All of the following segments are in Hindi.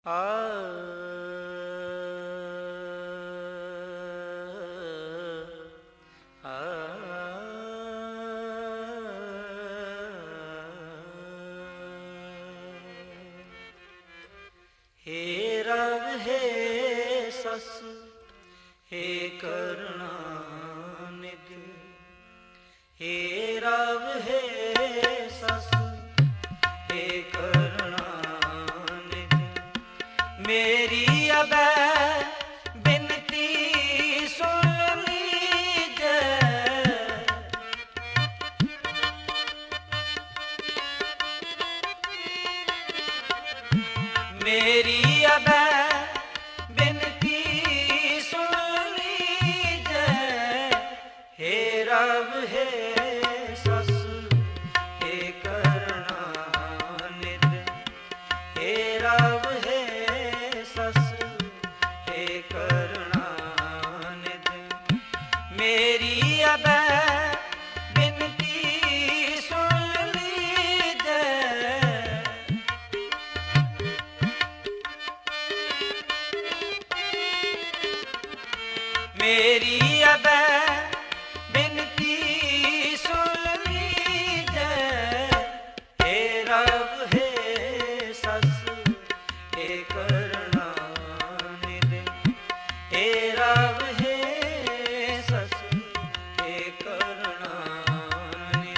आ हे रव हे सस हे करुणानिधि, हे रव हे सस हे करुणानिधि, मेरी अबै बिनती सुन लीजे। मेरी अबै बिनती सुन लीजे, हे रव हे सस हे करुणानिधि, हे रव हे सस हे करुणानिधि, मेरी अबै बिनती सुन लीजे। मेरी अबै बिनती सुन लीजे, हे रव हे सस हे करुणानिधि, हे रव हे सस हे करुणानिधि।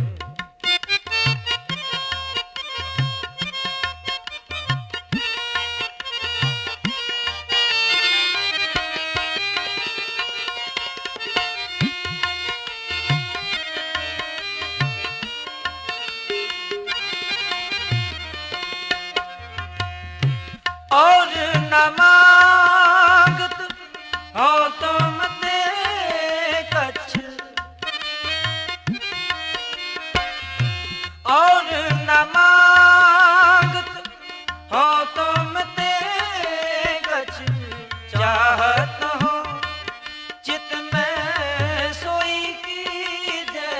और न मांगत हो तुम ते कछ, और न मांगत हो तुम ते कछ, चाहत हो चित में सोई कीजे।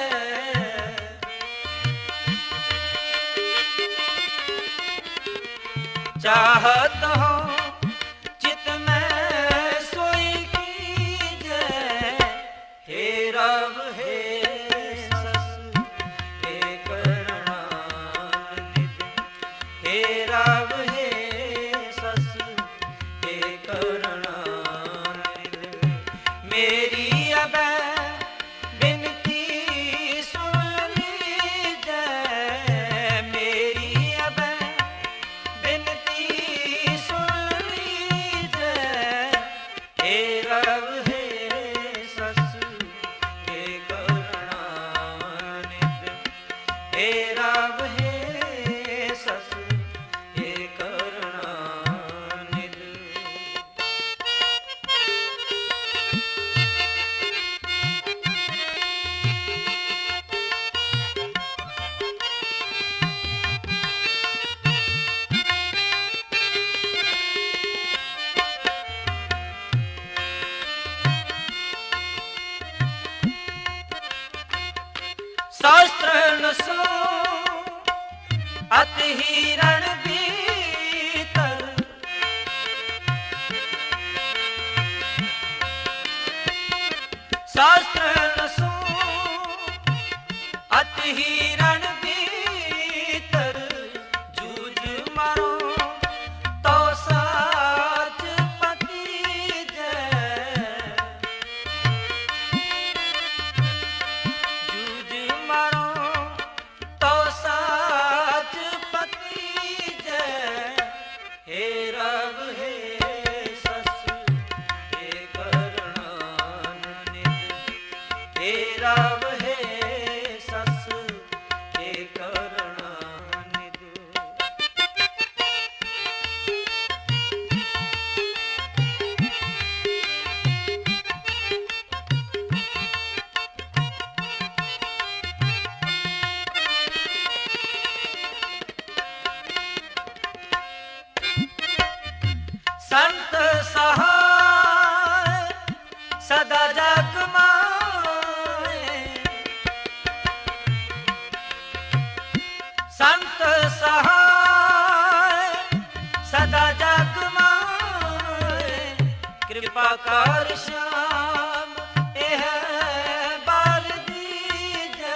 चाहत हो चित में सोई कीजे, हे रव हे सस हे करुणानिधि, हे रव हे सस हे करुणानिधि, मेरी अबै बिनती सुन लीजे। मेरी अबै बिनती सुन लीजे, हे रव हे सस हे करुणानिधि, हे रव हे सस हे करुणानिधि। शास्त्र न सो अति हिरण भीतर, शास्त्र न सो अति हिरण भीतर, जूझ मरो तो साच पकीजे। जूझ मरो तो साच पकीजे, हे रव हे सस हे करुणानिधि, हे रव हे सस हे करुणानिधि। संत सहाय सदा जग माए, संत सहाय सदा जग कृपा कर श्याम एह बार दीजै।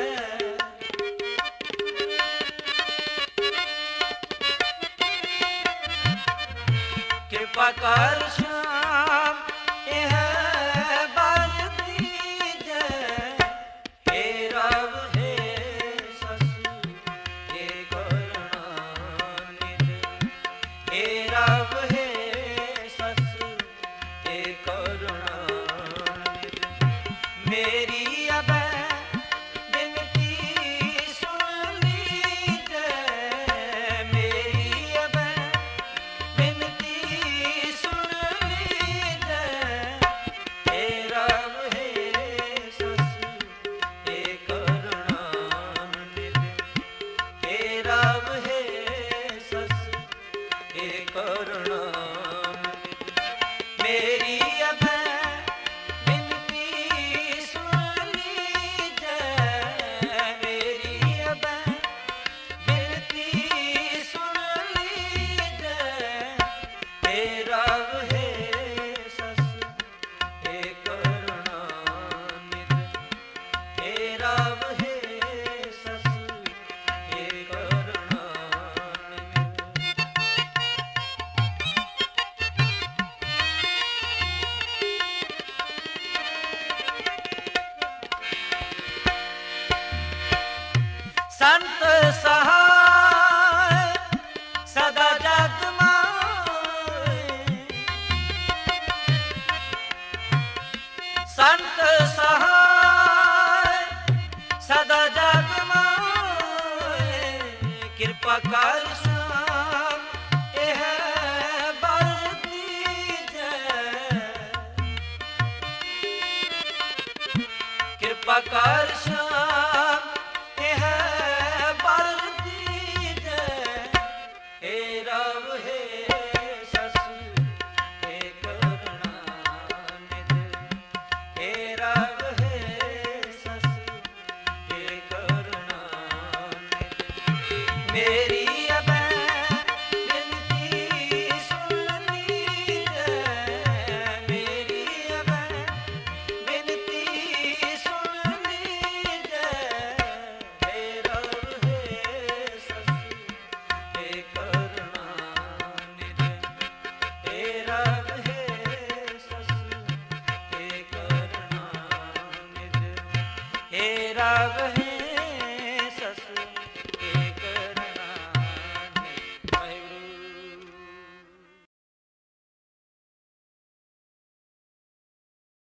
कृपा कर श्याम एह बार दीजै। हे रब हे सस हे करुणानिधि। हे रब हे सस हे करुणानिधि। मेरी अबै बिनती सुन लीजै। मेरी अबै बिनती सुन लीजै। हे रब हे सस हे करुणानिधि। हे रब हे सस हे करुणानिधि।